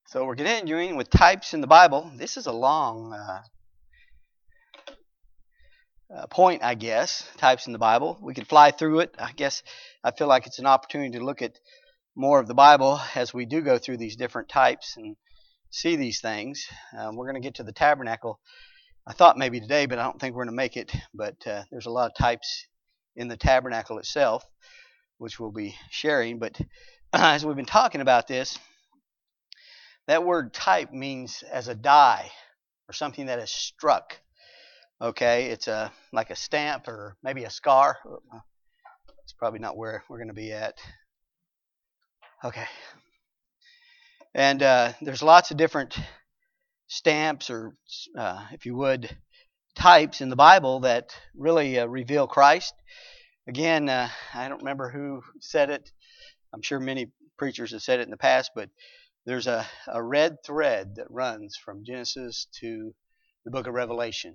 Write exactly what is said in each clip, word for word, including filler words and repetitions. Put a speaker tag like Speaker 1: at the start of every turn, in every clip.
Speaker 1: So we're continuing with types in the Bible. This is a long uh, uh, point, I guess. Types in the Bible. We could fly through it. I guess I feel like it's an opportunity to look at more of the Bible as we do go through these different types and see these things. Um, we're going to get to the tabernacle. I thought maybe today, but I don't think we're going to make it. But uh, there's a lot of types in the tabernacle itself, which we'll be sharing. But uh, as we've been talking about this, that word type means as a die or something that is struck. Okay, it's a like a stamp or maybe a scar. It's probably not where we're going to be at. Okay. And uh, there's lots of different stamps or, uh, if you would, types in the Bible that really uh, reveal Christ. Again, uh, I don't remember who said it. I'm sure many preachers have said it in the past, but there's a, a red thread that runs from Genesis to the book of Revelation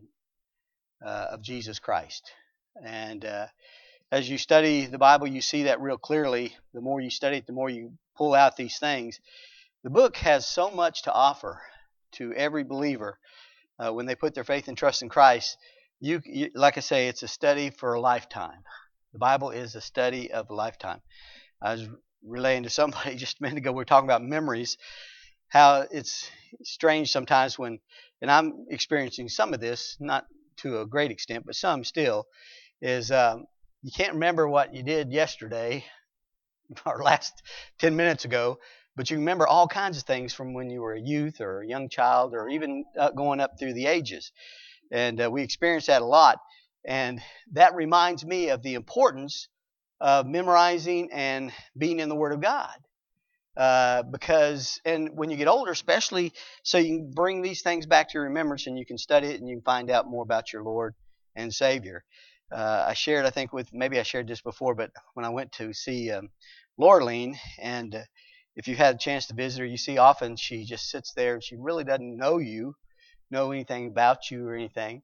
Speaker 1: uh, of Jesus Christ. And uh, as you study the Bible, you see that real clearly. The more you study it, the more you pull out these things. The book has so much to offer to every believer uh, when they put their faith and trust in Christ. You, you, like I say, it's a study for a lifetime. The Bible is a study of a lifetime. I was relaying to somebody just a minute ago, we were talking about memories, how it's strange sometimes when, and I'm experiencing some of this, not to a great extent, but some still, is um, you can't remember what you did yesterday or last ten minutes ago, but you remember all kinds of things from when you were a youth or a young child or even uh, going up through the ages. And uh, we experience that a lot. And that reminds me of the importance of memorizing and being in the Word of God. Uh, because, and when you get older, especially, so you can bring these things back to your remembrance and you can study it and you can find out more about your Lord and Savior. Uh, I shared, I think, with, maybe I shared this before, but when I went to see um, Laureline, and uh, if you had a chance to visit her, you see often she just sits there and she really doesn't know you, know anything about you or anything.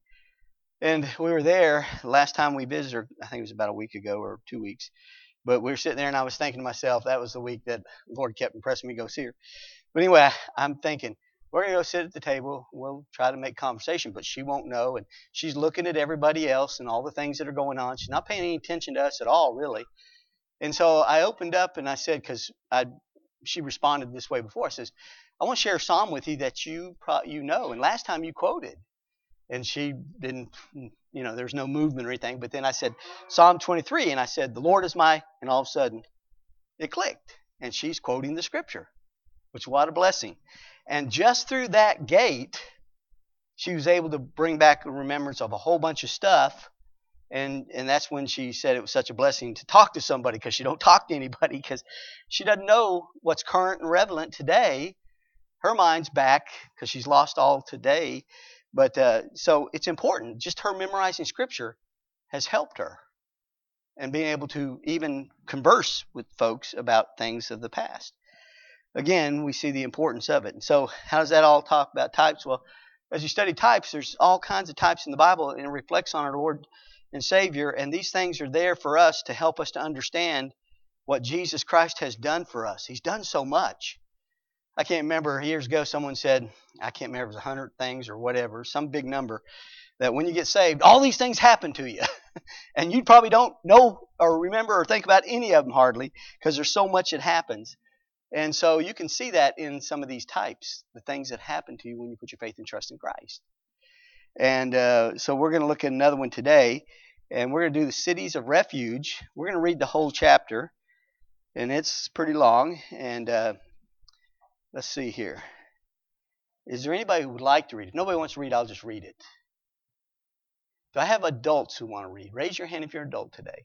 Speaker 1: And we were there, last time we visited her, I think it was about a week ago or two weeks. But we were sitting there and I was thinking to myself, that was the week that the Lord kept impressing me to go see her. But anyway, I'm thinking, we're going to go sit at the table. We'll try to make conversation, but she won't know. And she's looking at everybody else and all the things that are going on. She's not paying any attention to us at all, really. And so I opened up and I said, because I, she responded this way before. I says, I want to share a psalm with you that you you know. And last time you quoted. And she didn't, you know, there's no movement or anything. But then I said, Psalm twenty-three. And I said, the Lord is my, and all of a sudden it clicked. And she's quoting the scripture, which what a blessing. And just through that gate, she was able to bring back a remembrance of a whole bunch of stuff. And and that's when she said it was such a blessing to talk to somebody, because she don't talk to anybody because she doesn't know what's current and relevant today. Her mind's back because she's lost all today. But uh, so it's important. Just her memorizing scripture has helped her and being able to even converse with folks about things of the past. Again, we see the importance of it. And so how does that all talk about types? Well, as you study types, there's all kinds of types in the Bible, and it reflects on our Lord and Savior. And these things are there for us to help us to understand what Jesus Christ has done for us. He's done so much. I can't remember, years ago someone said, I can't remember if it was one hundred things or whatever, some big number, that when you get saved, all these things happen to you. And you probably don't know or remember or think about any of them hardly, because there's so much that happens. And so you can see that in some of these types, the things that happen to you when you put your faith and trust in Christ. And uh, so we're going to look at another one today, and we're going to do the cities of refuge. We're going to read the whole chapter, and it's pretty long, and uh, let's see here. Is there anybody who would like to read it? If nobody wants to read, I'll just read it. Do I have adults who want to read? Raise your hand if you're an adult today.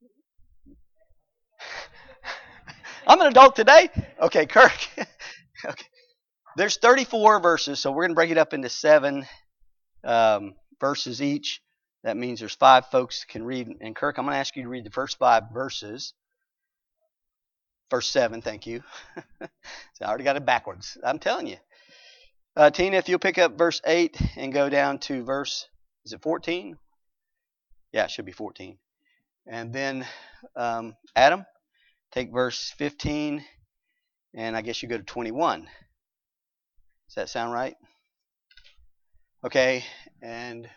Speaker 1: I'm an adult today? Okay, Kirk. Okay. There's thirty-four verses, so we're going to break it up into seven um, verses each. That means there's five folks that can read. And Kirk, I'm going to ask you to read the first five verses. Verse seven, thank you. So I already got it backwards. I'm telling you. Uh, Tina, if you'll pick up verse eight and go down to verse, is it fourteen? Yeah, it should be fourteen. And then um, Adam, take verse fifteen, and I guess you go to twenty-one. Does that sound right? Okay, and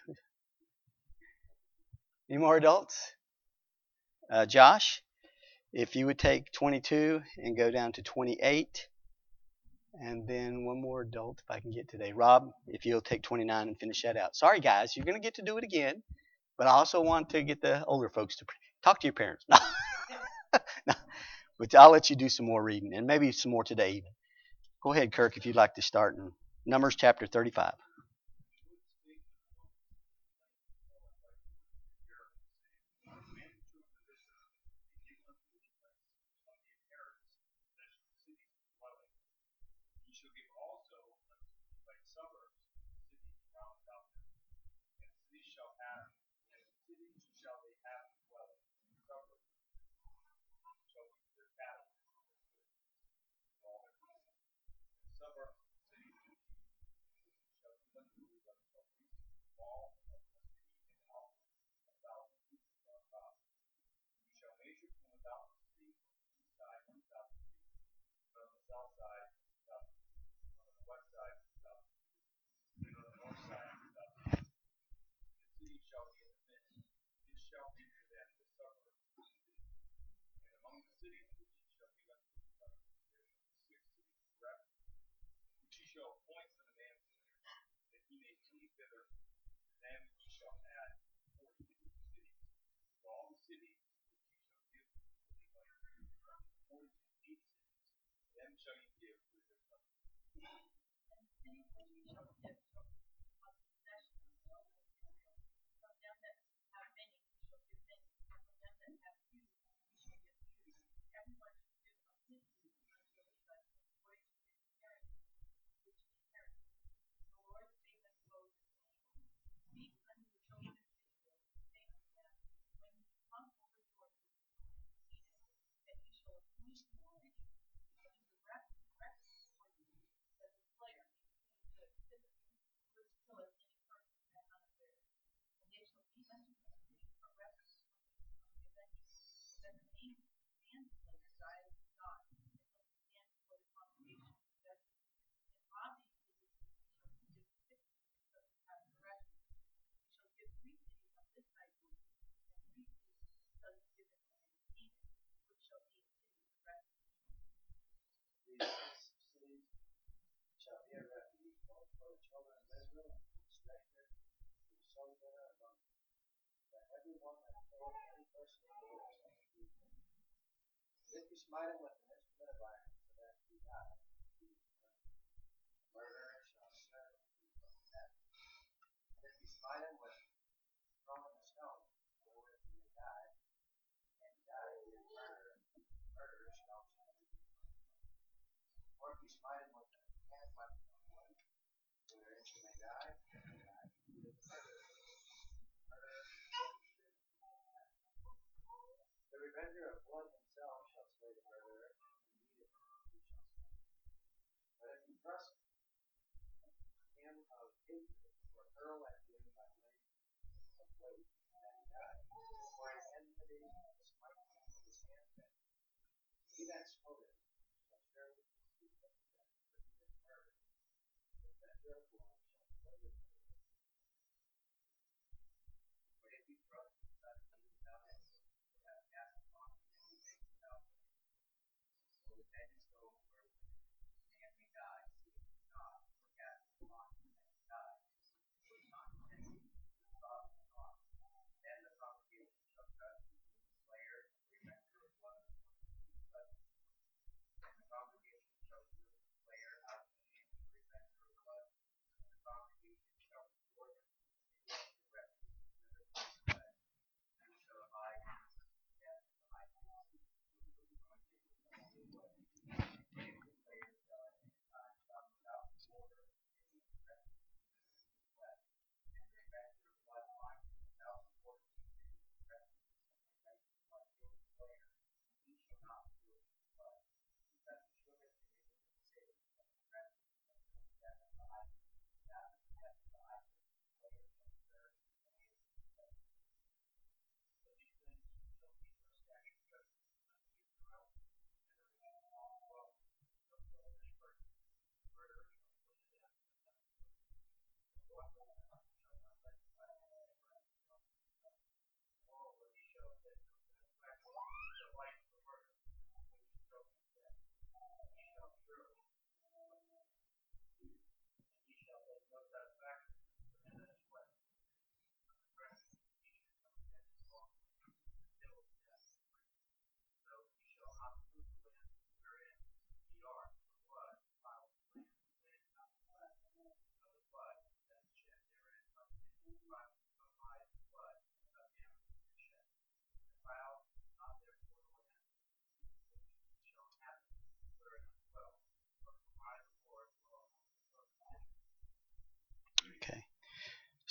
Speaker 1: any more adults? Uh, Josh, if you would take twenty-two and go down to twenty-eight, and then one more adult if I can get today. Rob, if you'll take twenty-nine and finish that out. Sorry, guys, you're going to get to do it again, but I also want to get the older folks to talk to your parents. No. No. But I'll let you do some more reading, and maybe some more today even. Go ahead, Kirk, if you'd like to start in Numbers chapter thirty-five.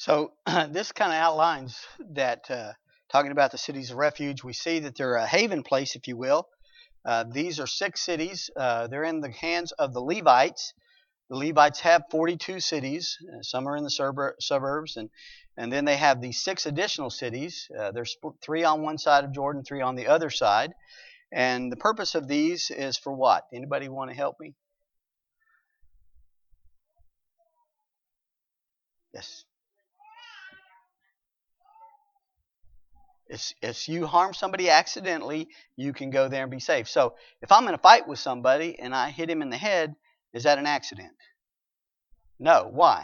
Speaker 1: So this kind of outlines that, uh, talking about the cities of refuge, we see that they're a haven place, if you will. Uh, these are six cities. Uh, they're in the hands of the Levites. The Levites have forty-two cities. Uh, some are in the suburb, suburbs, and and then they have these six additional cities. Uh, there's three on one side of Jordan, three on the other side. And the purpose of these is for what? Anybody want to help me? Yes. If, if you harm somebody accidentally, you can go there and be safe. So if I'm in a fight with somebody and I hit him in the head, is that an accident? No. Why?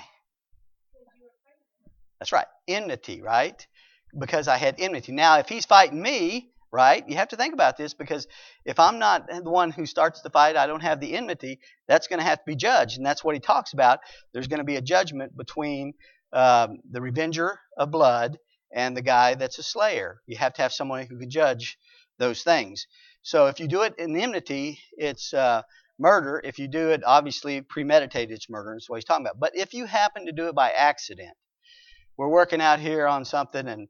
Speaker 1: That's right. Enmity, right? Because I had enmity. Now, if he's fighting me, right, you have to think about this, because if I'm not the one who starts the fight, I don't have the enmity, that's going to have to be judged. And that's what he talks about. There's going to be a judgment between um, the revenger of blood and the guy that's a slayer. You have to have someone who can judge those things. So if you do it in enmity, it's uh, murder. If you do it, obviously, premeditated, it's murder. That's what he's talking about. But if you happen to do it by accident, we're working out here on something, and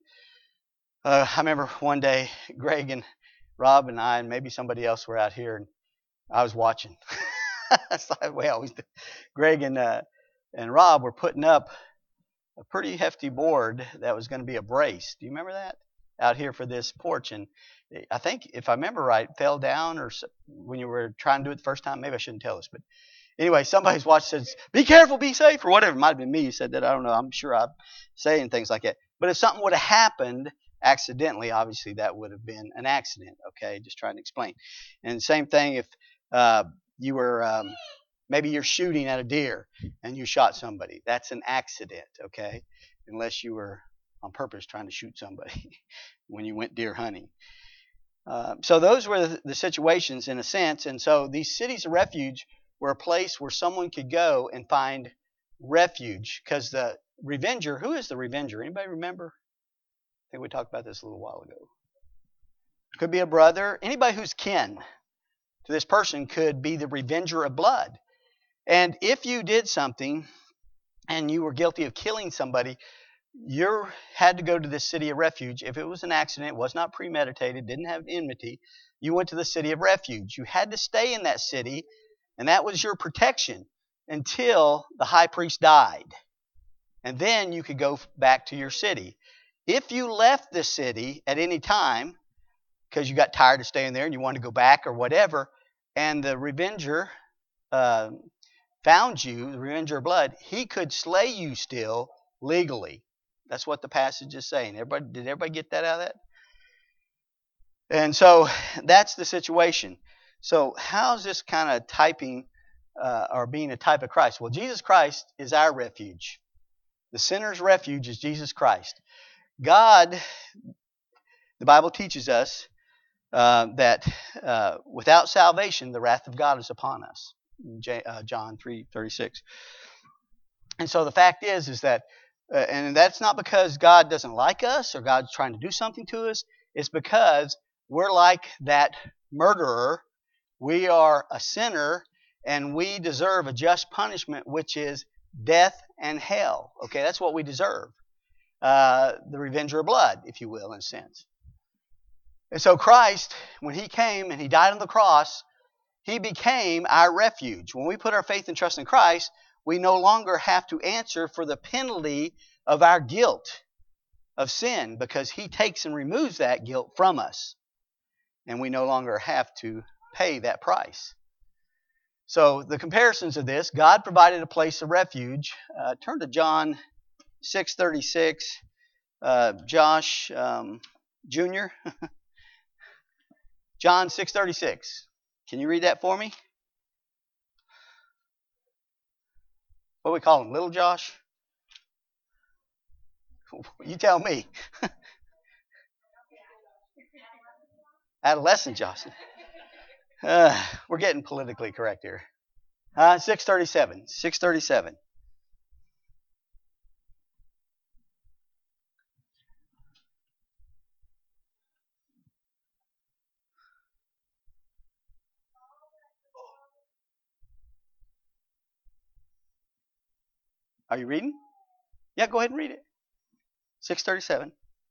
Speaker 1: uh, I remember one day Greg and Rob and I and maybe somebody else were out here, and I was watching. That's the way I always do. Greg and uh, and Rob were putting up a pretty hefty board that was going to be a brace. Do you remember that? Out here for this porch, and I think, if I remember right, it fell down, or when you were trying to do it the first time. Maybe I shouldn't tell this, but anyway, somebody's watching, says, "Be careful, be safe," or whatever. It might have been me who said that. I don't know. I'm sure I'm saying things like that. But if something would have happened accidentally, obviously that would have been an accident. Okay, just trying to explain. And same thing if uh, you were um, maybe you're shooting at a deer and you shot somebody. That's an accident. Okay, unless you were on purpose trying to shoot somebody when you went deer hunting. Uh, so those were the, the situations in a sense. And so these cities of refuge were a place where someone could go and find refuge, because the revenger, who is the revenger? Anybody remember? I think we talked about this a little while ago. Could be a brother. Anybody who's kin to this person could be the revenger of blood. And if you did something and you were guilty of killing somebody, you had to go to this city of refuge. If it was an accident, was not premeditated, didn't have enmity, you went to the city of refuge. You had to stay in that city, and that was your protection until the high priest died. And then you could go back to your city. If you left the city at any time because you got tired of staying there and you wanted to go back or whatever, and the revenger uh, found you, the revenger of blood, he could slay you still legally. That's what the passage is saying. Everybody, did everybody get that out of that? And so that's the situation. So how's this kind of typing uh, or being a type of Christ? Well, Jesus Christ is our refuge. The sinner's refuge is Jesus Christ. God, the Bible teaches us uh, that uh, without salvation, the wrath of God is upon us. J- uh, John three thirty-six. And so the fact is, is that Uh, and that's not because God doesn't like us or God's trying to do something to us. It's because we're like that murderer. We are a sinner, and we deserve a just punishment, which is death and hell. Okay, that's what we deserve. Uh, the revenger of blood, if you will, in a sense. And so Christ, when He came and He died on the cross, He became our refuge. When we put our faith and trust in Christ, we no longer have to answer for the penalty of our guilt of sin, because He takes and removes that guilt from us. And we no longer have to pay that price. So the comparisons of this, God provided a place of refuge. Uh, turn to John six thirty-six. Uh, Josh um, Junior John six thirty-six. Can you read that for me? What do we call him? Little Josh? You tell me. Adolescent Josh. Uh, we're getting politically correct here. Uh, six thirty-seven. six thirty-seven. Are you reading? Yeah, go ahead and read it. six thirty-seven.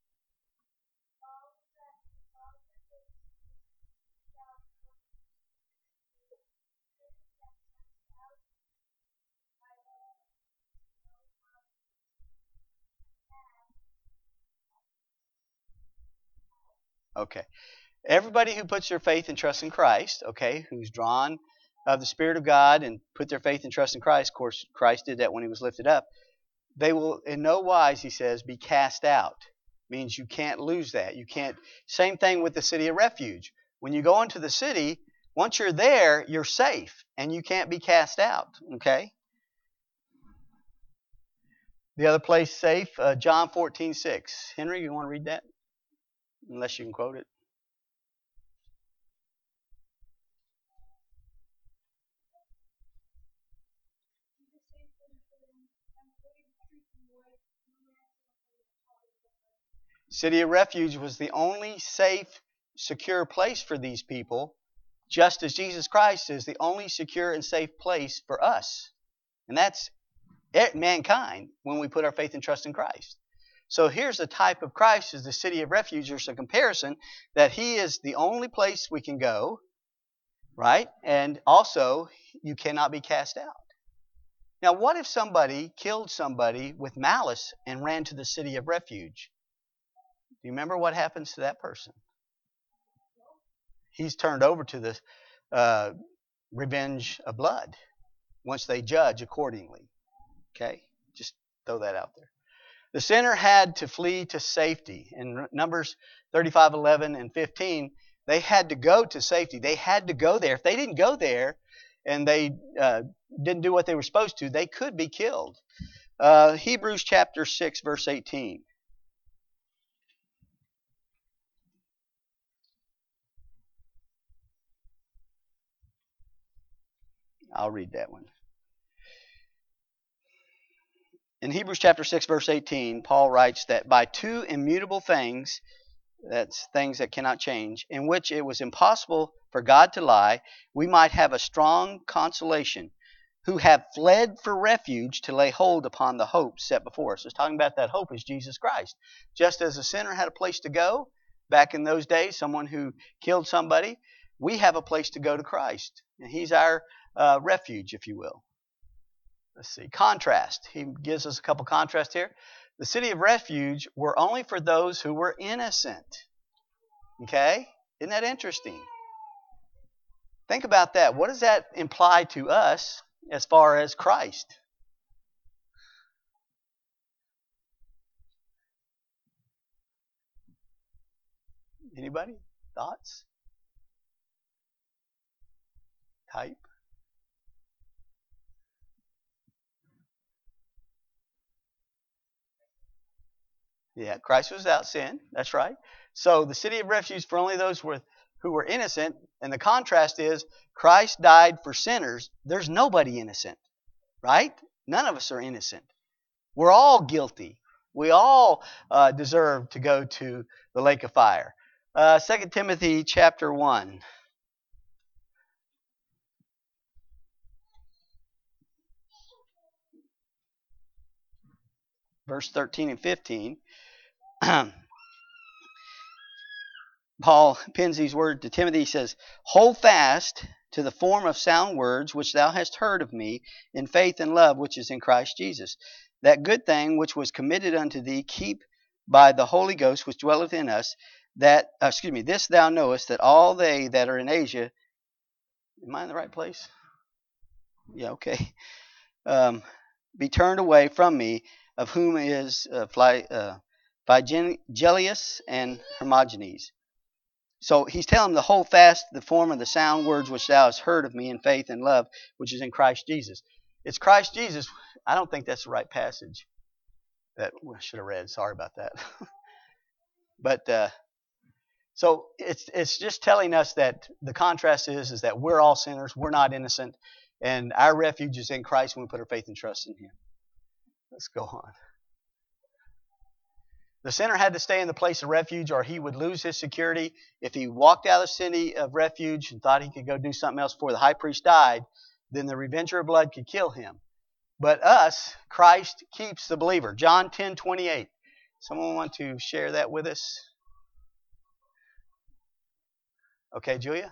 Speaker 1: Okay. Everybody who puts their faith and trust in Christ, okay, who's drawn of the Spirit of God and put their faith and trust in Christ, of course, Christ did that when he was lifted up, they will in no wise, he says, be cast out. Means you can't lose that. You can't. Same thing with the city of refuge. When you go into the city, once you're there, you're safe and you can't be cast out, okay? The other place safe, uh, John fourteen six. Henry, you want to read that? Unless you can quote it. City of Refuge was the only safe, secure place for these people, just as Jesus Christ is the only secure and safe place for us. And that's mankind when we put our faith and trust in Christ. So here's the type of Christ as the city of refuge. There's a comparison that he is the only place we can go, right? And also, you cannot be cast out. Now, what if somebody killed somebody with malice and ran to the city of refuge? Do you remember what happens to that person? He's turned over to the uh, revenge of blood once they judge accordingly. Okay? Just throw that out there. The sinner had to flee to safety. In Numbers thirty-five, eleven, and fifteen, they had to go to safety. They had to go there. If they didn't go there and they uh, didn't do what they were supposed to, they could be killed. Uh, Hebrews chapter six, verse eighteen. I'll read that one. In Hebrews chapter six, verse eighteen, Paul writes that by two immutable things, that's things that cannot change, in which it was impossible for God to lie, we might have a strong consolation, who have fled for refuge to lay hold upon the hope set before us. It's talking about that hope is Jesus Christ. Just as a sinner had a place to go back in those days, someone who killed somebody, we have a place to go to Christ. And he's our uh, refuge, if you will. Let's see. Contrast. He gives us a couple contrasts here. The city of refuge were only for those who were innocent. Okay? Isn't that interesting? Think about that. What does that imply to us as far as Christ? Anybody? Thoughts? Type? Yeah, Christ was without sin. That's right. So the city of refuge for only those with, who were innocent. And the contrast is Christ died for sinners. There's nobody innocent, right? None of us are innocent. We're all guilty. We all uh, deserve to go to the lake of fire. Uh, Second Timothy chapter one. Verse thirteen and fifteen. Paul pens these words to Timothy. He says, hold fast to the form of sound words which thou hast heard of me in faith and love which is in Christ Jesus. That good thing which was committed unto thee keep by the Holy Ghost which dwelleth in us. That uh, excuse me, this thou knowest, that all they that are in Asia. Am I in the right place? Yeah, okay. Um, be turned away from me, of whom is uh, Fly, uh, Phygelius and Hermogenes. So he's telling them to hold fast the form of the sound words which thou hast heard of me in faith and love, which is in Christ Jesus. It's Christ Jesus. I don't think that's the right passage that I should have read. Sorry about that. But uh, so it's it's just telling us that the contrast is, is that we're all sinners. We're not innocent. And our refuge is in Christ when we put our faith and trust in him. Let's go on. The sinner had to stay in the place of refuge or he would lose his security. If he walked out of the city of refuge and thought he could go do something else before the high priest died, then the revenger of blood could kill him. But us, Christ keeps the believer. John ten twenty-eight Someone want to share that with us? Okay, Julia?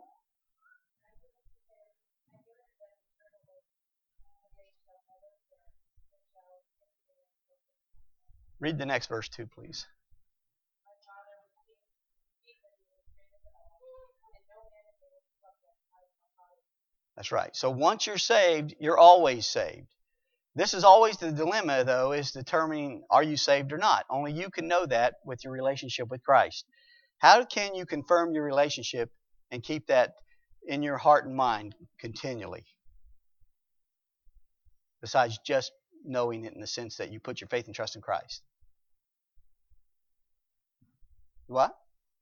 Speaker 1: Read the next verse too, please. That's right. So once you're saved, you're always saved. This is always the dilemma, though, is determining are you saved or not. Only you can know that with your relationship with Christ. How can you confirm your relationship and keep that in your heart and mind continually? Besides just knowing it in the sense that you put your faith and trust in Christ. What?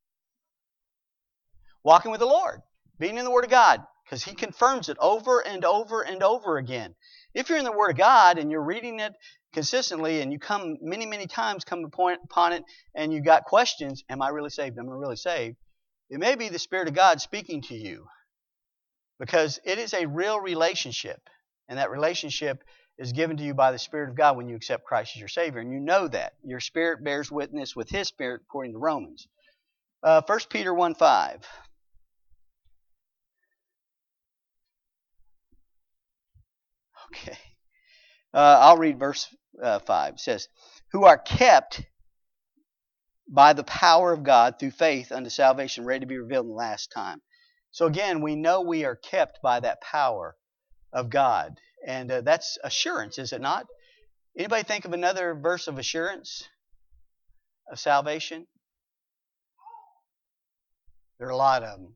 Speaker 1: Walking with the Lord. Being in the Word of God. Because He confirms it over and over and over again. If you're in the Word of God and you're reading it consistently and you come many, many times come upon it and you got questions, am I really saved? Am I really saved? It may be the Spirit of God speaking to you. Because it is a real relationship. And that relationship is given to you by the Spirit of God when you accept Christ as your Savior. And you know that. Your spirit bears witness with His Spirit according to Romans. Uh, First Peter one five. Okay. Uh, I'll read verse uh, five. It says, who are kept by the power of God through faith unto salvation, ready to be revealed in the last time. So again, we know we are kept by that power of God. And uh, that's assurance, is it not? Anybody think of another verse of assurance of salvation? There are a lot of them.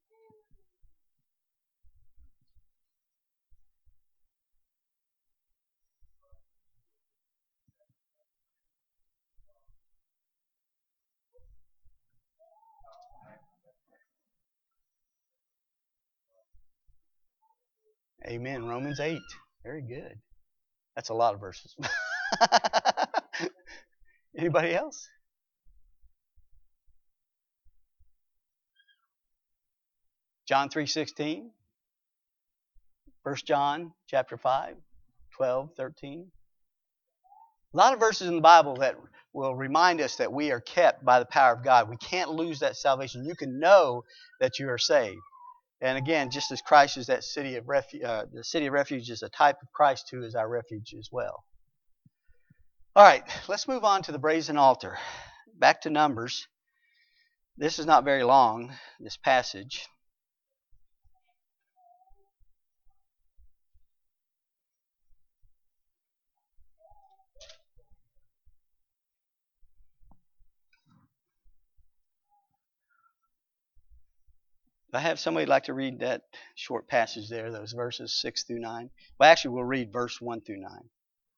Speaker 1: Amen. Romans eight. Very good. That's a lot of verses. Anybody else? John three sixteen. First John chapter five, twelve, thirteen. A lot of verses in the Bible that will remind us that we are kept by the power of God. We can't lose that salvation. You can know that you are saved. And again, just as Christ is that city of refuge, uh, the city of refuge is a type of Christ who is our refuge as well. All right, let's move on to the brazen altar. Back to Numbers. This is not very long, this passage. I have somebody like to read that short passage there, those verses six through nine. Well, actually, we'll read verse one through nine.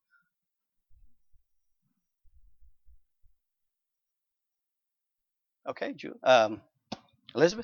Speaker 1: Okay, um, Elizabeth?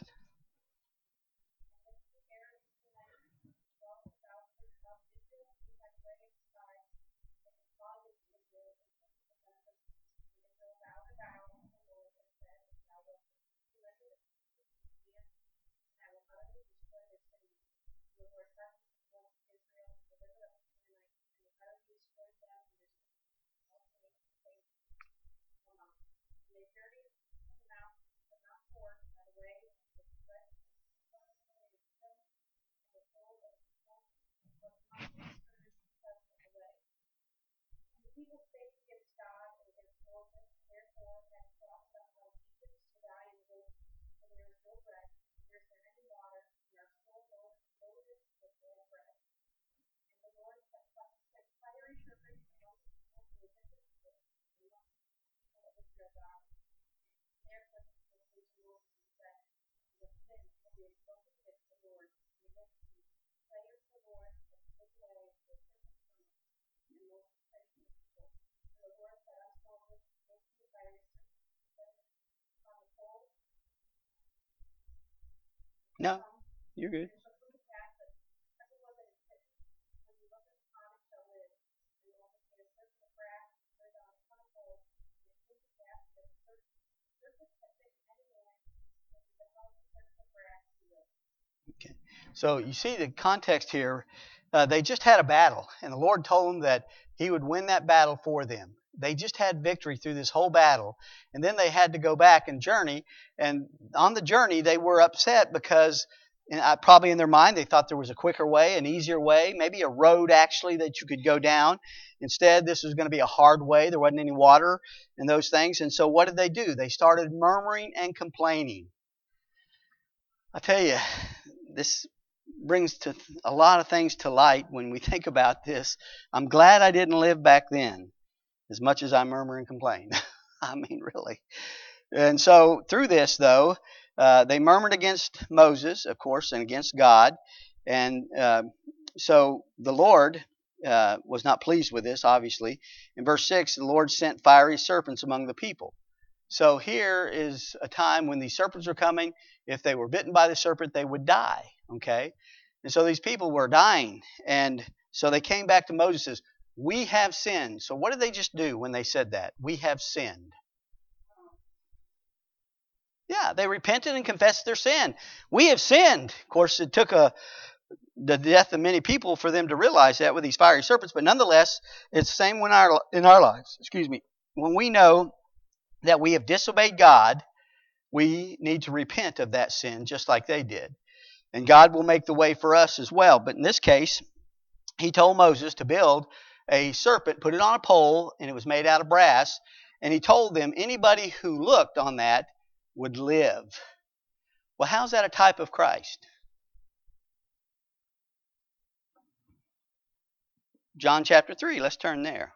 Speaker 1: No, you're good. Okay. So you see the context here. Uh, they just had a battle, and the Lord told them that He would win that battle for them. They just had victory through this whole battle. And then they had to go back and journey. And on the journey, they were upset because probably in their mind they thought there was a quicker way, an easier way, maybe a road actually that you could go down. Instead, this was going to be a hard way. There wasn't any water and those things. And so what did they do? They started murmuring and complaining. I tell you, this brings to a lot of things to light when we think about this. I'm glad I didn't live back then, as much as I murmur and complain. I mean, really. And so through this, though, uh, they murmured against Moses, of course, and against God. And uh, so the Lord uh, was not pleased with this, obviously. In verse six, the Lord sent fiery serpents among the people. So here is a time when these serpents are coming. If they were bitten by the serpent, they would die. Okay? And so these people were dying. And so they came back to Moses and says, we have sinned. So what did they just do when they said that? We have sinned. Yeah, they repented and confessed their sin. We have sinned. Of course, it took a, the death of many people for them to realize that with these fiery serpents. But nonetheless, it's the same in our, in our lives. Excuse me. When we know that we have disobeyed God, we need to repent of that sin just like they did. And God will make the way for us as well. But in this case, he told Moses to build a serpent, put it on a pole, and it was made out of brass. And he told them anybody who looked on that would live. Well, how's that a type of Christ? John chapter three, let's turn there.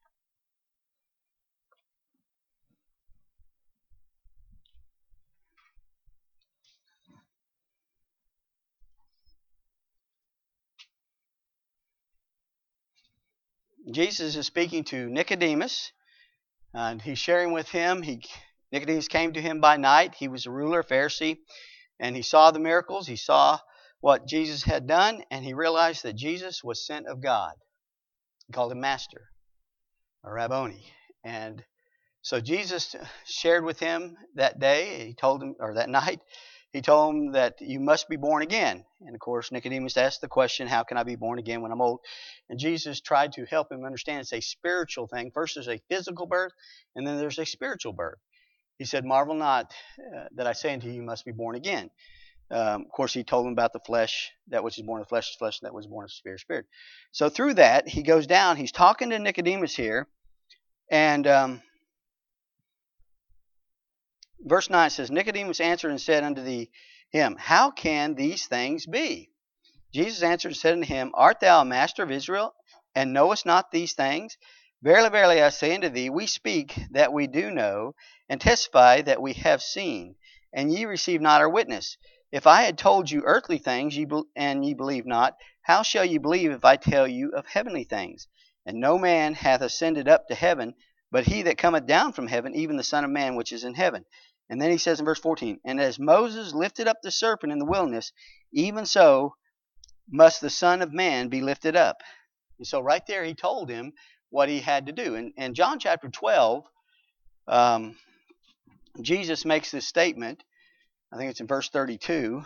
Speaker 1: Jesus is speaking to Nicodemus, and he's sharing with him. He, Nicodemus came to him by night. He was a ruler, Pharisee, and he saw the miracles. He saw what Jesus had done, and he realized that Jesus was sent of God. He called him Master, or Rabboni. And so Jesus shared with him that day. He told him, or that night, he told him that you must be born again. And of course, Nicodemus asked the question, how can I be born again when I'm old? And Jesus tried to help him understand it's a spiritual thing. First, there's a physical birth, and then there's a spiritual birth. He said, marvel not uh, that I say unto you, you must be born again. Um, of course, he told him about the flesh. That which is born of flesh is flesh, and that which is born of spirit is spirit. So through that, he goes down. He's talking to Nicodemus here. And um, verse nine says, Nicodemus answered and said unto the, him, how can these things be? Jesus answered and said unto him, art thou a master of Israel, and knowest not these things? Verily, verily, I say unto thee, we speak that we do know, and testify that we have seen, and ye receive not our witness. If I had told you earthly things, ye be- and ye believe not, how shall ye believe if I tell you of heavenly things? And no man hath ascended up to heaven, but he that cometh down from heaven, even the Son of Man which is in heaven. And then he says in verse fourteen, and as Moses lifted up the serpent in the wilderness, even so must the Son of Man be lifted up. And so right there he told him what he had to do. And in John chapter twelve, um, Jesus makes this statement. I think it's in verse thirty-two.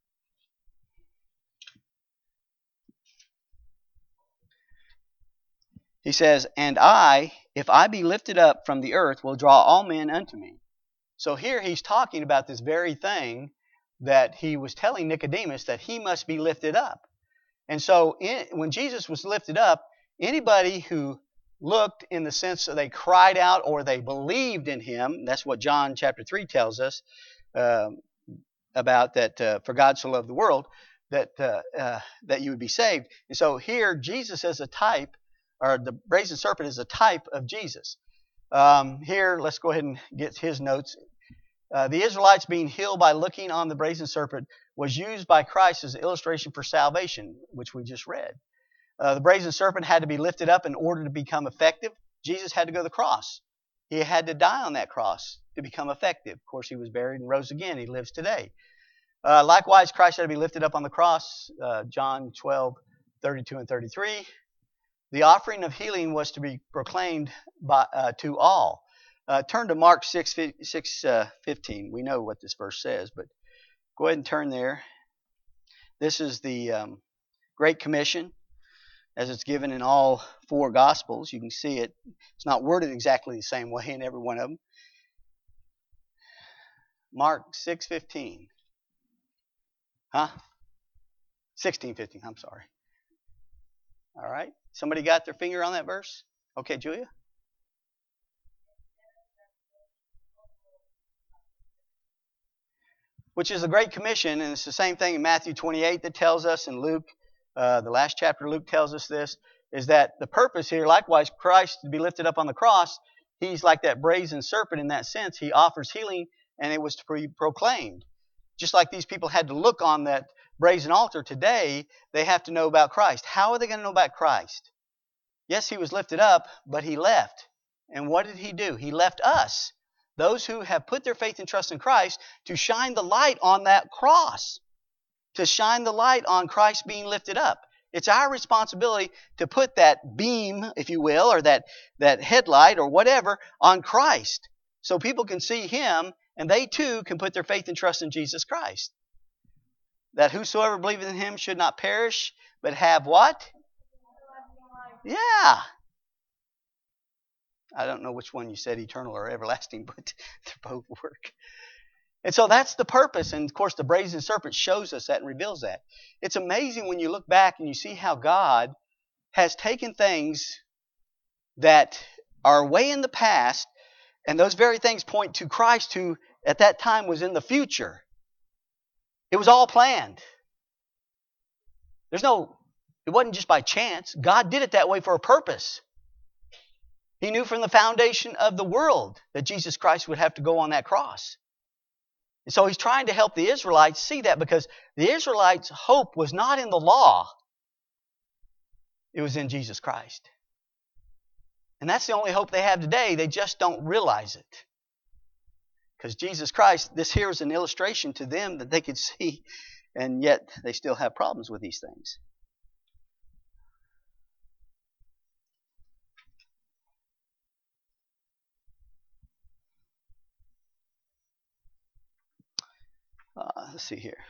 Speaker 1: He says, and I, if I be lifted up from the earth, will draw all men unto me. So here he's talking about this very thing that he was telling Nicodemus, that he must be lifted up. And so in, when Jesus was lifted up, anybody who looked in the sense that they cried out or they believed in him, that's what John chapter three tells us uh, about that, uh, for God so loved the world, that, uh, uh, that you would be saved. And so here Jesus is a type, or the brazen serpent is a type of Jesus. Um, here, let's go ahead and get his notes. Uh, the Israelites being healed by looking on the brazen serpent was used by Christ as an illustration for salvation, which we just read. Uh, the brazen serpent had to be lifted up in order to become effective. Jesus had to go to the cross. He had to die on that cross to become effective. Of course, he was buried and rose again. He lives today. Uh, likewise, Christ had to be lifted up on the cross. Uh, John twelve, thirty-two and thirty-three. The offering of healing was to be proclaimed by, uh, to all. Uh, turn to Mark six, fifteen. We know what this verse says, but go ahead and turn there. This is the um, Great Commission. as it's given in all four Gospels. You can see it. It's not worded exactly the same way in every one of them. Mark six fifteen. Huh? sixteen fifteen, I'm sorry. All right. Somebody got their finger on that verse? Okay, Julia? Which is the Great Commission, and it's the same thing in Matthew twenty-eight that tells us, and Luke, uh, the last chapter of Luke tells us this, is that the purpose here, likewise, Christ to be lifted up on the cross, he's like that brazen serpent in that sense. He offers healing, and it was to be proclaimed. Just like these people had to look on that brazen altar today, they have to know about Christ. How are they going to know about Christ? Yes, he was lifted up, but he left. And what did he do? He left us, those who have put their faith and trust in Christ, to shine the light on that cross, to shine the light on Christ being lifted up. It's our responsibility to put that beam, if you will, or that, that headlight or whatever on Christ, so people can see him, and they too can put their faith and trust in Jesus Christ. That whosoever believeth in him should not perish, but have what? Yeah. I don't know which one you said, eternal or everlasting, but they both work. And so that's the purpose. And of course, the brazen serpent shows us that and reveals that. It's amazing when you look back and you see how God has taken things that are way in the past, and those very things point to Christ, who at that time was in the future. It was all planned. There's no, it wasn't just by chance. God did it that way for a purpose. He knew from the foundation of the world that Jesus Christ would have to go on that cross. And so he's trying to help the Israelites see that, because the Israelites' hope was not in the law. It was in Jesus Christ. And that's the only hope they have today. They just don't realize it. Because Jesus Christ, this here is an illustration to them that they could see, and yet they still have problems with these things. Uh, let's see here.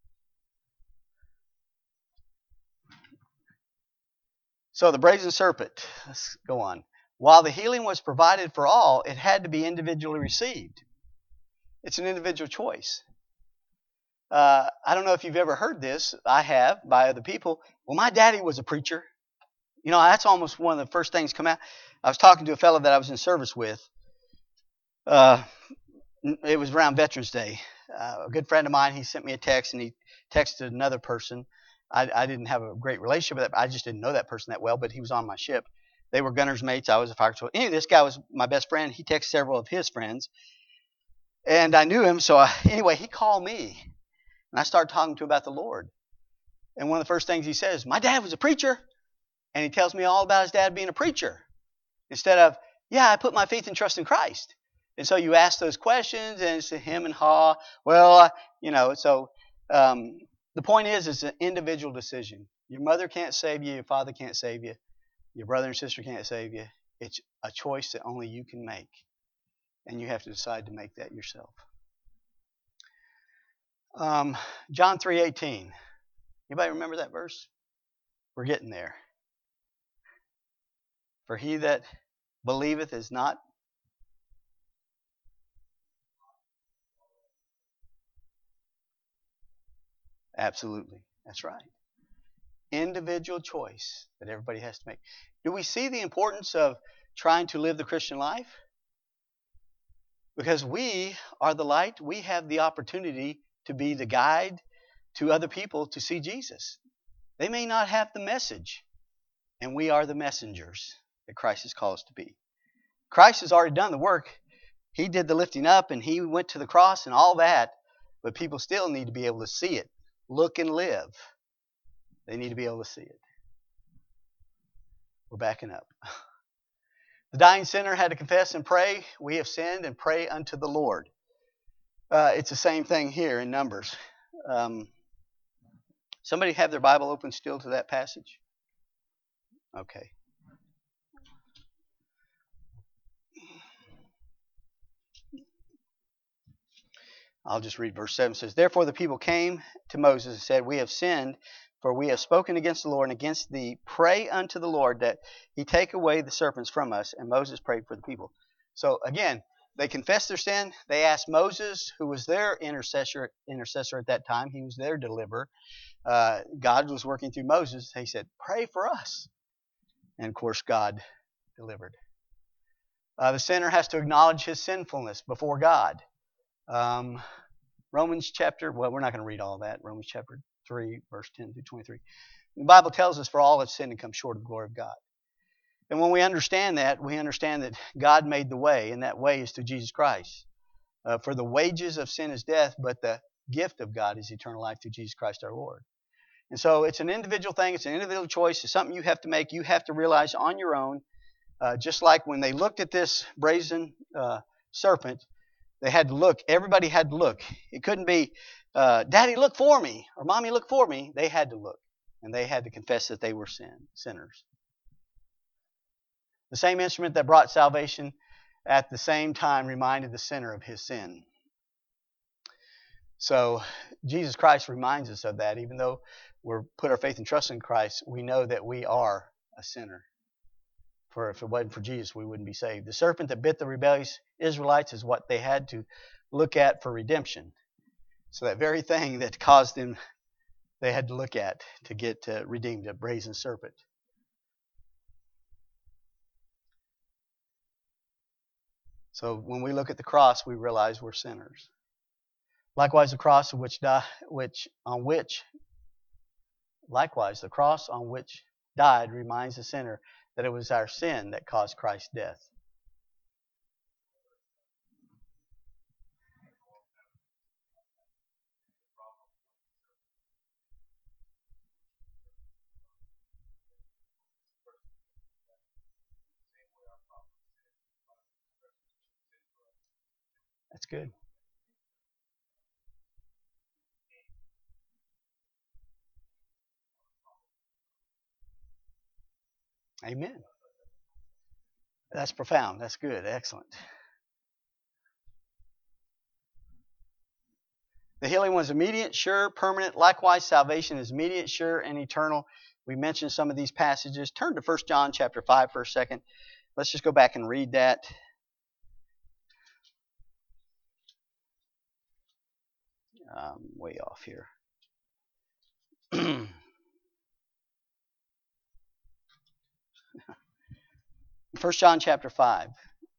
Speaker 1: So the brazen serpent, let's go on. While the healing was provided for all, it had to be individually received. It's an individual choice. Uh, I don't know if you've ever heard this. I have, by other people. Well, my daddy was a preacher. You know, that's almost one of the first things come out. I was talking to a fellow that I was in service with. Uh, it was around Veterans Day. Uh, a good friend of mine, he sent me a text, and he texted another person. I, I didn't have a great relationship with that. I just didn't know that person that well, but he was on my ship. They were gunner's mates. I was a fire patrol. Anyway, this guy was my best friend. He texted several of his friends. And I knew him, so I, anyway, he called me. And I started talking to him about the Lord. And one of the first things he says, my dad was a preacher. And he tells me all about his dad being a preacher. Instead of, yeah, I put my faith and trust in Christ. And so you ask those questions, and it's a him and ha. Well, uh, you know, so um, the point is, it's an individual decision. Your mother can't save you. Your father can't save you. Your brother and sister can't save you. It's a choice that only you can make. And you have to decide to make that yourself. Um, John three eighteen. Anybody remember that verse? We're getting there. For he that believeth is not. Absolutely. That's right. Individual choice that everybody has to make. Do we see the importance of trying to live the Christian life? Because we are the light. We have the opportunity to be the guide to other people to see Jesus. They may not have the message, and we are the messengers that Christ has called us to be. Christ has already done the work. He did the lifting up, and he went to the cross and all that, but people still need to be able to see it, look and live. They need to be able to see it. We're backing up. The dying sinner had to confess and pray, we have sinned, and pray unto the Lord. Uh, it's the same thing here in Numbers. Um, somebody have their Bible open still to that passage? Okay. I'll just read verse seven. It says, therefore the people came to Moses and said, we have sinned For we have spoken against the Lord and against thee. Pray unto the Lord that he take away the serpents from us. And Moses prayed for the people. So again, they confessed their sin. They asked Moses, who was their intercessor, intercessor at that time. He was their deliverer. Uh, God was working through Moses. He said, pray for us. And of course, God delivered. Uh, the sinner has to acknowledge his sinfulness before God. Um, Romans chapter, well, we're not going to read all that. Romans chapter three, verse ten through twenty-three. The Bible tells us, for all have sinned and come short of the glory of God. And when we understand that, we understand that God made the way, and that way is through Jesus Christ. Uh, for the wages of sin is death, but the gift of God is eternal life through Jesus Christ our Lord. And so it's an individual thing. It's an individual choice. It's something you have to make. You have to realize on your own. Uh, just like when they looked at this brazen uh, serpent, they had to look. Everybody had to look. It couldn't be, uh, Daddy, look for me, or Mommy, look for me. They had to look. And they had to confess that they were sin, sinners. The same instrument that brought salvation at the same time reminded the sinner of his sin. So Jesus Christ reminds us of that. Even though we're put our faith and trust in Christ, we know that we are a sinner. For if it wasn't for Jesus, we wouldn't be saved. The serpent that bit the rebellious Israelites is what they had to look at for redemption. So that very thing that caused them, they had to look at to get uh, redeemed, a brazen serpent. So when we look at the cross, we realize we're sinners. Likewise, the cross of which die, which on which, likewise the cross on which died reminds the sinner that it was our sin that caused Christ's death. That's good. Amen. That's profound. That's good. Excellent. The healing was immediate, sure, permanent. Likewise, salvation is immediate, sure, and eternal. We mentioned some of these passages. Turn to First John chapter five for a second. Let's just go back and read that. Um, way off here. First John chapter five.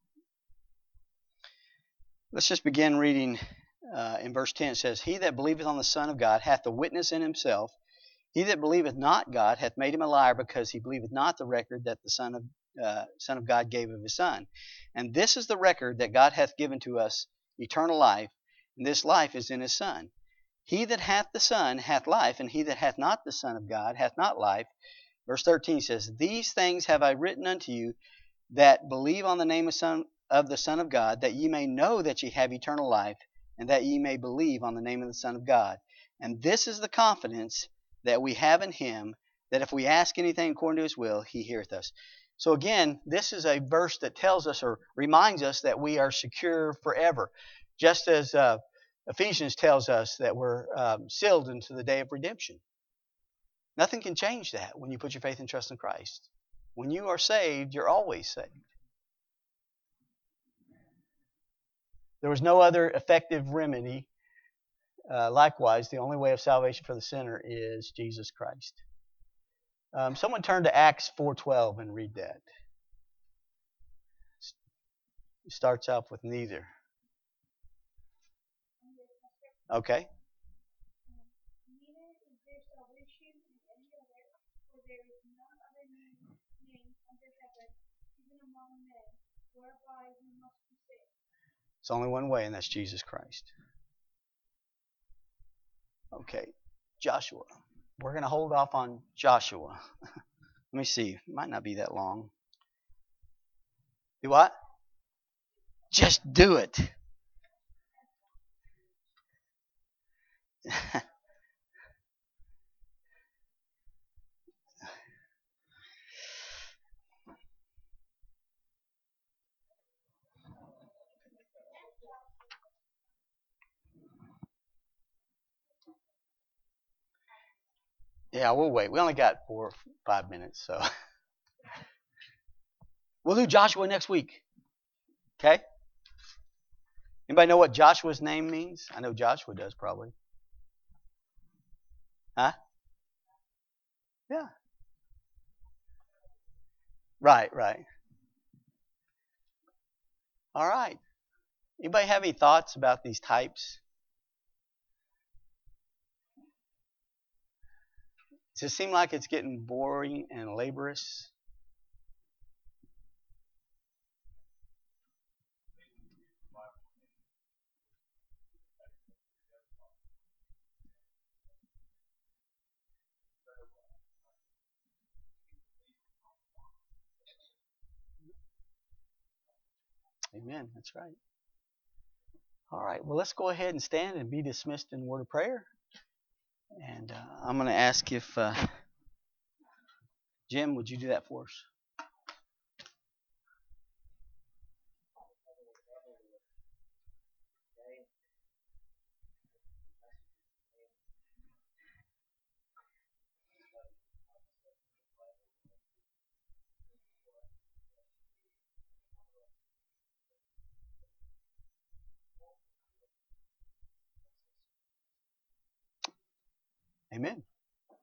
Speaker 1: Let's just begin reading uh, in verse ten. It says, He that believeth on the Son of God hath the witness in himself. He that believeth not God hath made him a liar, because he believeth not the record that the Son of, uh, Son of God gave of his Son. And this is the record that God hath given to us, eternal life, and this life is in his Son. He that hath the Son hath life, and he that hath not the Son of God hath not life. Verse thirteen says, These things have I written unto you that believe on the name of, Son, of the Son of God, that ye may know that ye have eternal life, and that ye may believe on the name of the Son of God. And this is the confidence that we have in him, that if we ask anything according to his will, he heareth us. So again, this is a verse that tells us or reminds us that we are secure forever. Just as uh, Ephesians tells us that we're um, sealed into the day of redemption. Nothing can change that when you put your faith and trust in Christ. When you are saved, you're always saved. There was no other effective remedy. Uh, likewise, the only way of salvation for the sinner is Jesus Christ. Um, someone turn to Acts four twelve and read that. It starts off with neither. Okay. It's only one way, and that's Jesus Christ. Okay, Joshua. We're going to hold off on Joshua. Let me see. It might not be that long. Do what? Just do it. Yeah, we'll wait. We only got four or five minutes, so we'll do Joshua next week. Okay? Anybody know what Joshua's name means? I know Joshua does probably. Huh? Yeah. Right, right. All right. Anybody have any thoughts about these types? Does it seem like it's getting boring and laborious? Amen. That's right. All right. Well, let's go ahead and stand and be dismissed in a word of prayer. And uh, I'm going to ask if uh, Jim, would you do that for us? Amen.